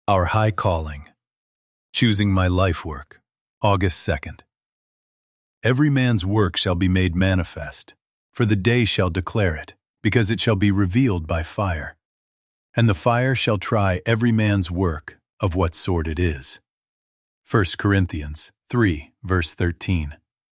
Our High Calling. Choosing My Life Work, August 2nd. Every man's work shall be made manifest, for the day shall declare it, because it shall be revealed by fire. And the fire shall try every man's work, of what sort it is. 1 Corinthians 3, verse 13.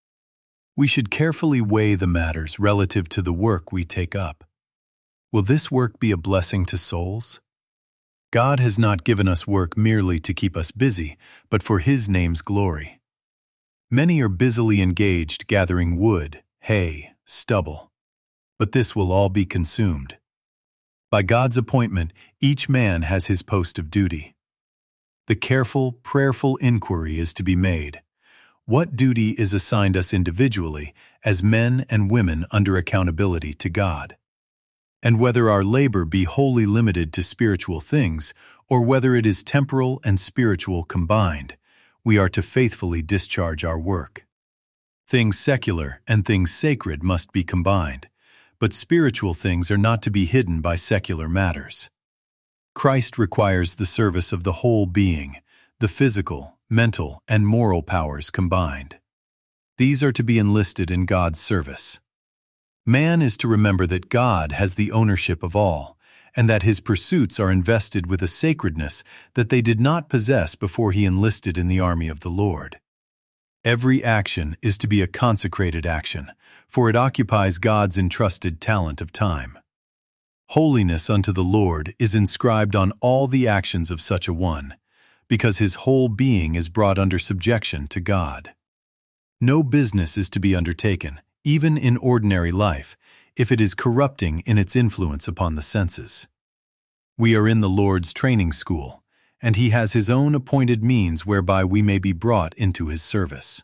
We should carefully weigh the matters relative to the work we take up. Will this work be a blessing to souls? God has not given us work merely to keep us busy, but for His name's glory. Many are busily engaged gathering wood, hay, stubble, but this will all be consumed. By God's appointment, each man has his post of duty. The careful, prayerful inquiry is to be made. What duty is assigned us individually as men and women under accountability to God? And whether our labor be wholly limited to spiritual things, or whether it is temporal and spiritual combined, we are to faithfully discharge our work. Things secular and things sacred must be combined, but spiritual things are not to be hidden by secular matters. Christ requires the service of the whole being, the physical, mental, and moral powers combined. These are to be enlisted in God's service. Man is to remember that God has the ownership of all, and that his pursuits are invested with a sacredness that they did not possess before he enlisted in the army of the Lord. Every action is to be a consecrated action, for it occupies God's entrusted talent of time. Holiness unto the Lord is inscribed on all the actions of such a one, because his whole being is brought under subjection to God. No business is to be undertaken, even in ordinary life, if it is corrupting in its influence upon the senses. We are in the Lord's training school, and He has His own appointed means whereby we may be brought into His service.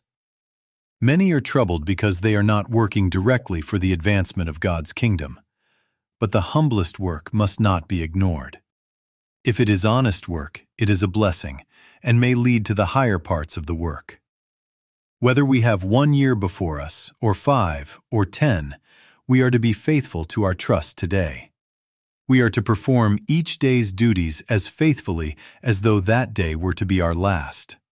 Many are troubled because they are not working directly for the advancement of God's kingdom, but the humblest work must not be ignored. If it is honest work, it is a blessing, and may lead to the higher parts of the work. Whether we have 1 year before us, or 5, or 10, we are to be faithful to our trust today. We are to perform each day's duties as faithfully as though that day were to be our last.